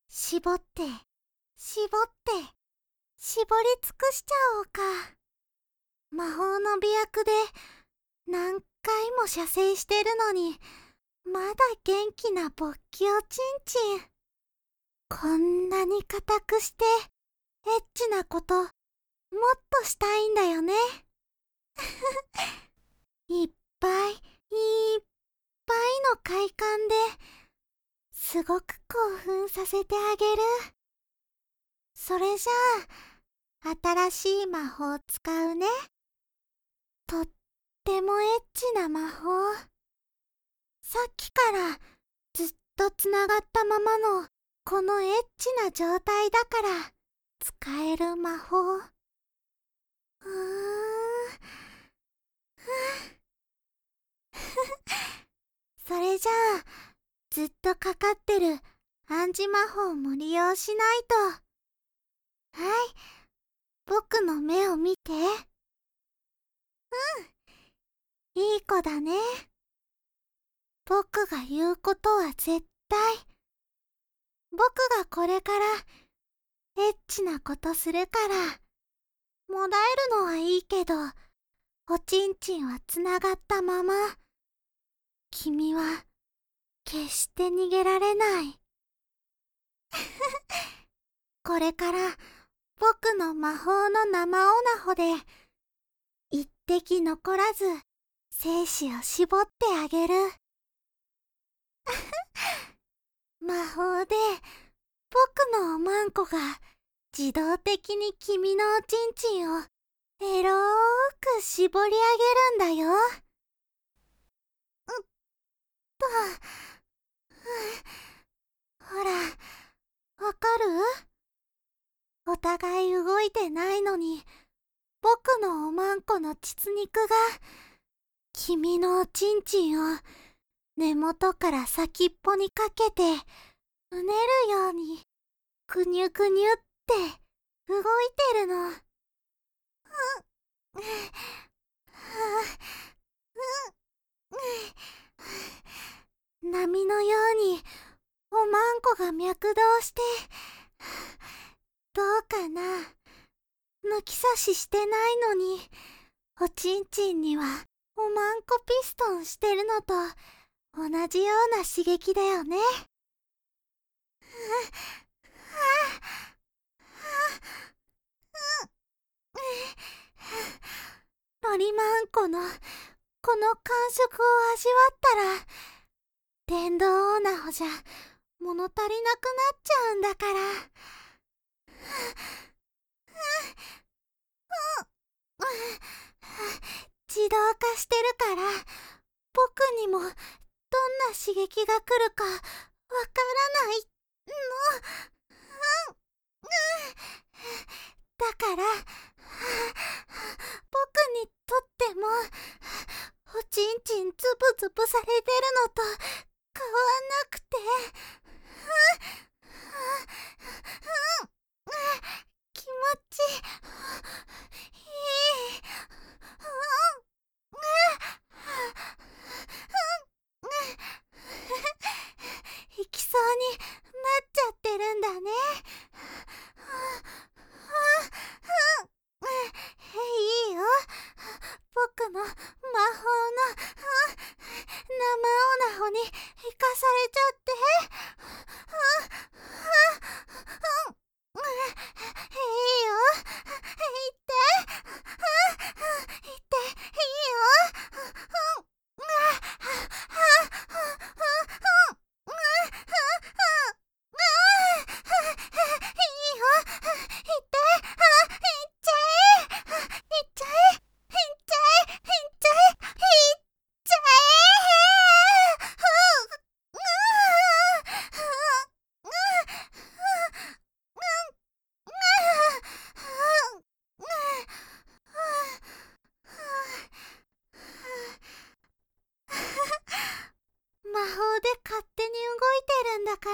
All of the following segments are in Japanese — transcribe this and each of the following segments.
絞って、絞って、絞り尽くしちゃおうか。魔法の媚薬で何回も射精してるのに、まだ元気な勃起おちんちん。こんなに固くして、エッチなこと、もっとしたいんだよね。いっぱい、いっぱいの快感で、すごく興奮させてあげる。それじゃあ、新しい魔法を使うね。とってもエッチな魔法。さっきからずっとつながったままのこのエッチな状態だから使える魔法。それじゃあ、ずっとかかってる暗示魔法も利用しないと。はい、僕の目を見て。いい子だね。僕が言うことは絶対。僕がこれからエッチなことするから、もらえるのはいいけど、おちんちんはつながったまま。君は決して逃げられない。これから僕の魔法の生オナホで一滴残らず精子を絞ってあげる。魔法で僕のおまんこが自動的に君のおちんちんをエローく絞り上げるんだよ。と、ほら、わかる？お互い動いてないのに、僕のおまんこの膣肉が、君のおちんちんを根元から先っぽにかけて、うねるように、ぐにゅぐにゅって動いてるの。波のように、おまんこが脈動して、どうかな。抜き差ししてないのに、おちんちんにはおまんこピストンしてるのと同じような刺激だよね。のりまんこのこの感触を味わったら、電動オナホじゃ物足りなくなっちゃうんだから。自動化してるから、僕にもどんな刺激が来るかわからないの。だから、僕にとっても、おちんちんつぶつぶされてるのと変わんなくて、気持ちいい。行きそうになっちゃってるんだね。いいよ。僕の魔法の生オナホに生かされちゃって。いいよ。行って。行っていいよ。いいよ。行って。行っちゃえ。行っちゃえ。行っちゃえ。行っちゃえ。行っちゃ魔法で勝手に動いてるんだから。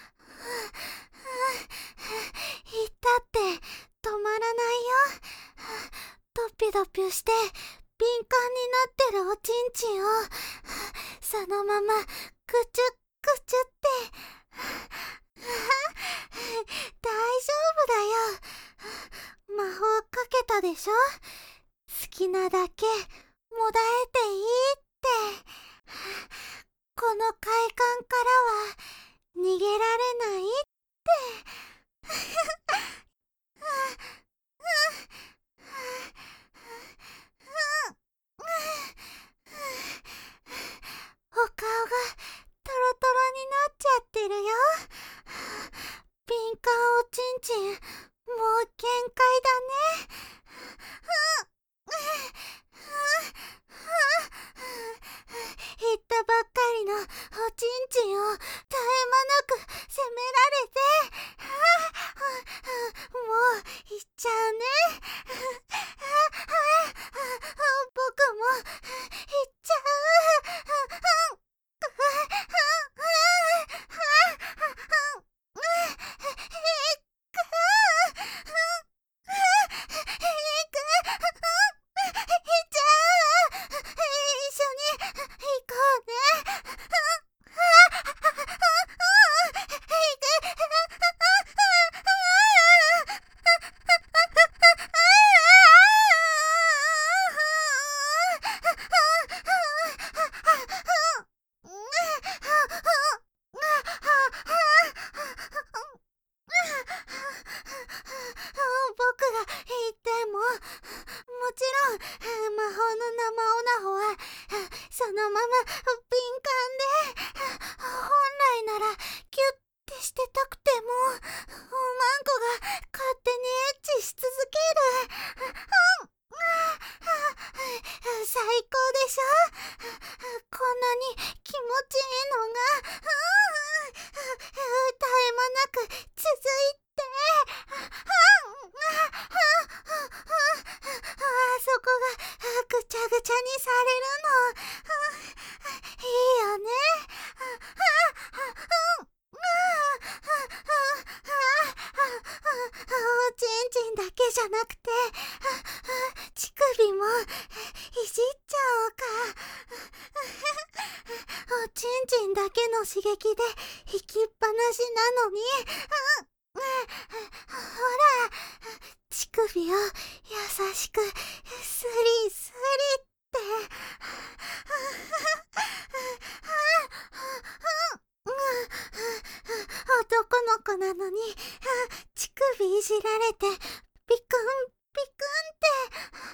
言ったって止まらないよ。ドピドピして敏感になってるおちんちんをそのままぐちゅぐちゅってでしょ。好きなだけもだえていいって。この快感からは逃げられないって。お顔がトロトロになっちゃってるよ。敏感おちんちん、もう限界だね。言ったばっかりのおちんちんを絶え間なく責められて、もう言っちゃうね。僕も言っちゃう。僕が言っても、もちろん魔法の生オナホはそのまま敏感で、本来ならキュッてしてたくてもおまんこが勝手にエッチし続ける。最高でしょ。こんなに気持ちいいのが絶え間なく続いて、そこがぐちゃぐちゃにされるのいいよね。おちんちんだけじゃなくて乳首もいじっちゃおうか。おちんちんだけの刺激で引きっぱなしなのに、ほら、乳首を優しくスリスリって。男の子なのに乳首いじられてピクンピクンって。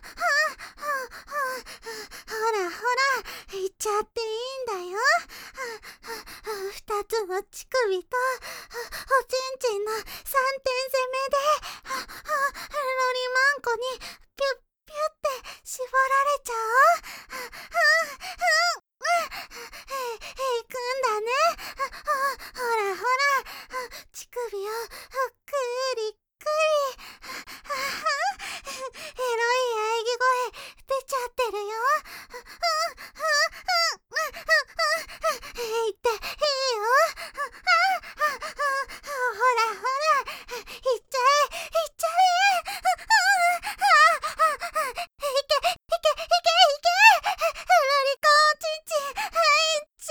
ほらほら言っちゃっていいんだよ。二つの乳首とおちんちんの3点攻めでロリマンコにピュッピュッて絞られちゃう。行くんだね。ほらほら乳首をくりくり。エロい喘ぎ声出ちゃってるよ。言っていいよ。ほらほら行っちゃえ行っちゃえ。いけいけいけいけ。ロリコンおちんちん行っちゃ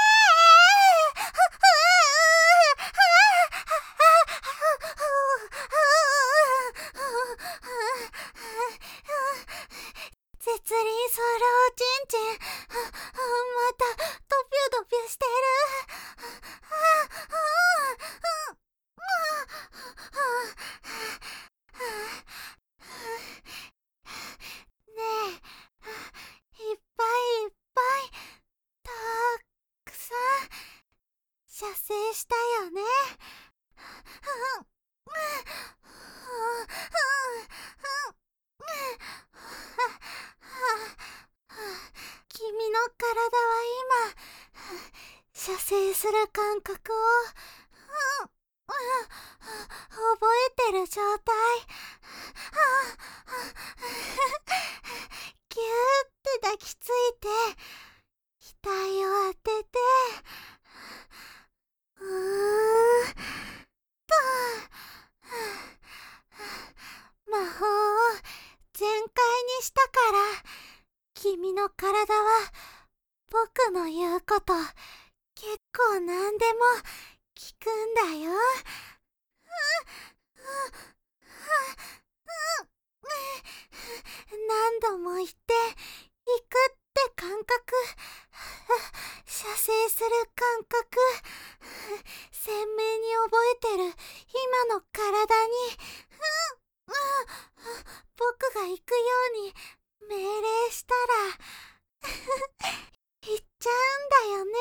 え。絶倫するおちんちん、またドピュドピュしてる。ねえ、いっぱいいっぱいたくさん射精したよね。君の体は今射精する感覚を覚えてる状態。ぎゅーって抱きついて額を当てて、うーんと魔法を全開にしたから、君の体は僕の言うこと結構何でも聞くんだよ。 鮮明に覚えてる今の体に、僕が行くように命令したら行っちゃうんだよね。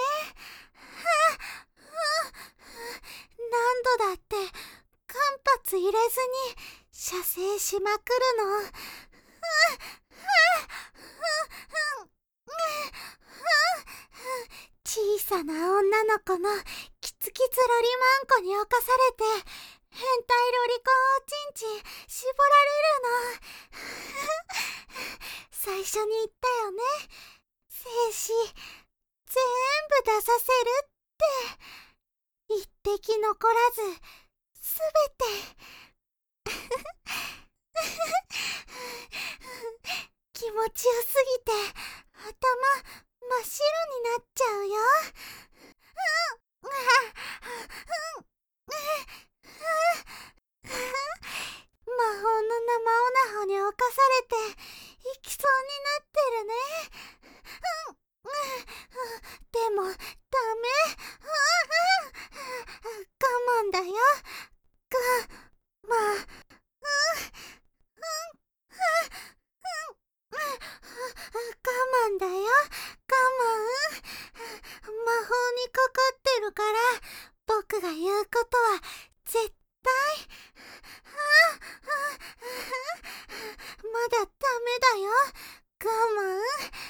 何度だって間髪入れずに射精しまくるの。小さな女の子のキツキツロリマンコに侵されて変態ロリコンおちんちん絞られるの。最初に言ったよね。精子全部出させるって一滴残らずすべて気持ちよすぎて頭真っ白になっちゃうよ。魔法の生オナホに侵されて行きそうになってるね。でもダメ。我慢だよ。我慢だよ。我慢。魔法にかかってるから僕が言うことは絶対。まだダメだよ。我慢。我慢。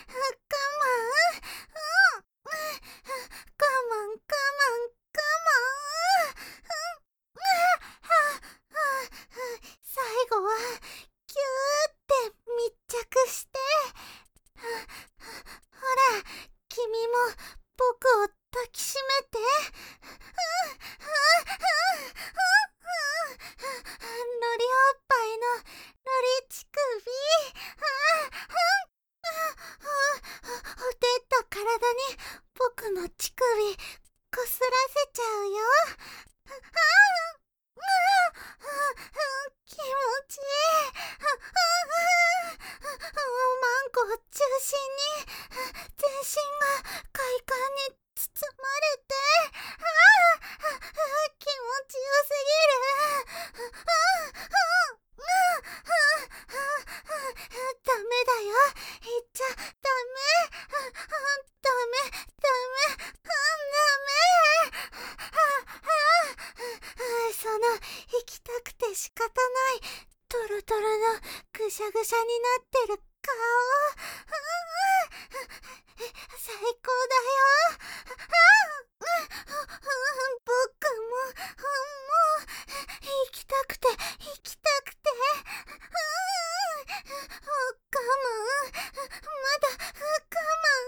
最後はギューって密着して、ほら君も僕を抱きしめて。ロリおっぱいのロリ乳首。ほてった体に僕の乳首こすらせちゃうよ。気持ちいい。マンコを中心に全身が快感に包まれて、気持ちよすぎる。ダメだよ。言っちゃダメ。ダメ。その行きたくて仕方ないトロトロのぐしゃぐしゃになってる顔。最高だよ。僕も行きたくて我慢。まだ我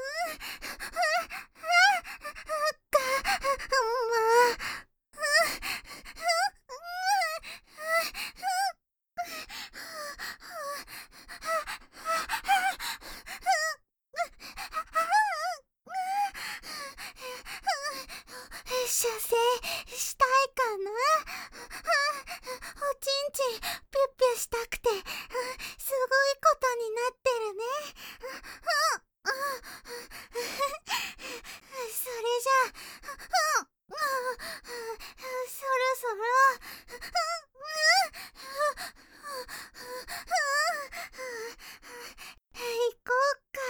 慢。射精したいかな。おちんちんピュッピュしたくてすごいことになってるね。それじゃそろそろ行こうか。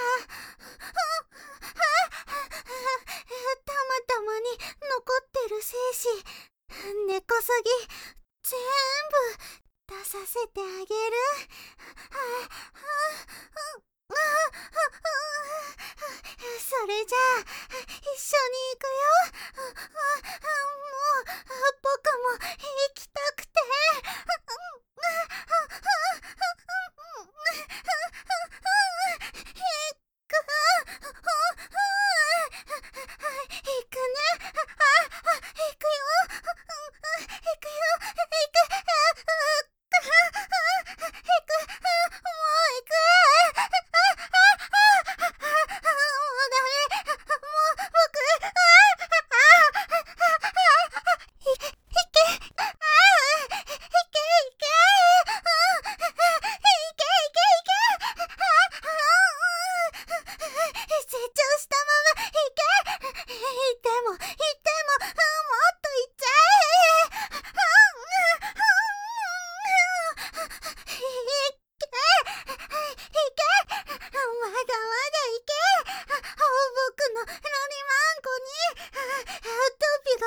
たまたまに残ってる精子根こそぎ全部出させてあげる。それじゃあ一緒に行くよ。もう僕も行きたくて。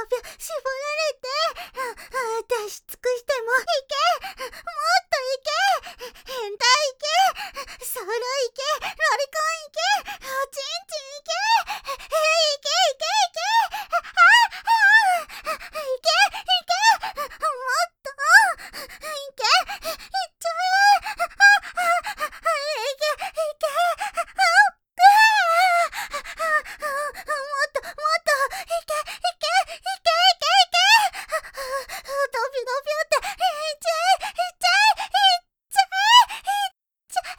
ぴょ絞られて、出し尽くしてもいけ、もっといけ、変態いけ、ソウルいけ、ロリコンいけ、おちんちんいけ、いけいけいけ、いけいけ、もっといけ、いっちゃえ、いけいけ、もっともっといけいけいけいけいけ、ドビドビっていっちゃえいっちゃえいっちゃえいっちゃえ、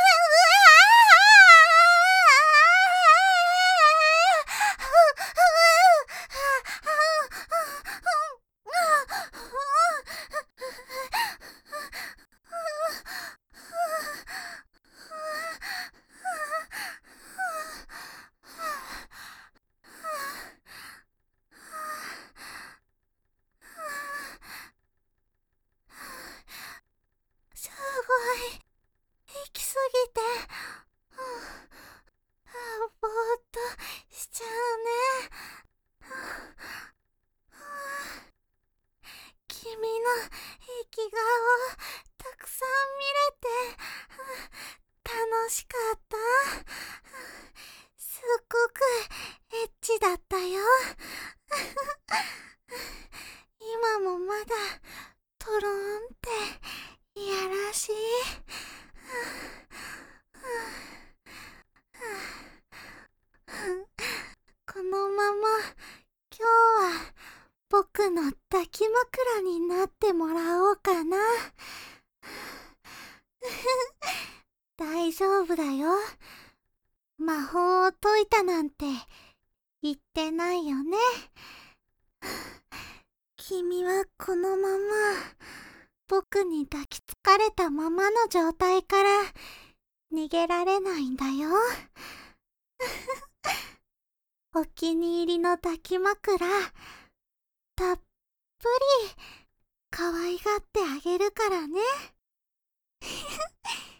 すごい行き過ぎて、ぼーっとしちゃうね。君の壁画をたくさん見れて楽しかった。すっごくエッチだったよ。今もまだトローンっていやらしい。このまま今日は僕の抱き枕になってもらおうかな。大丈夫だよ。魔法を解いたなんて言ってないよね。君はこのまま僕に抱きつかれたままの状態から逃げられないんだよ。お気に入りの抱き枕たっぷり可愛がってあげるからね。